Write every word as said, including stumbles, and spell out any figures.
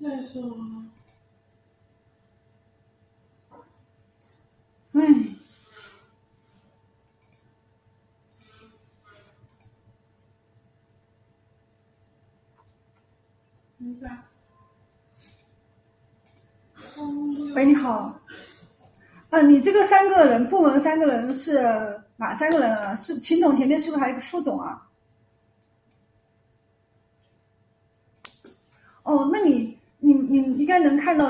再说， 哎， 明白。 喂，你好。呃，你这个三个人部门三个人是哪三个人啊？是秦总前面是不是还有一个副总啊？哦，那你你你应该能看到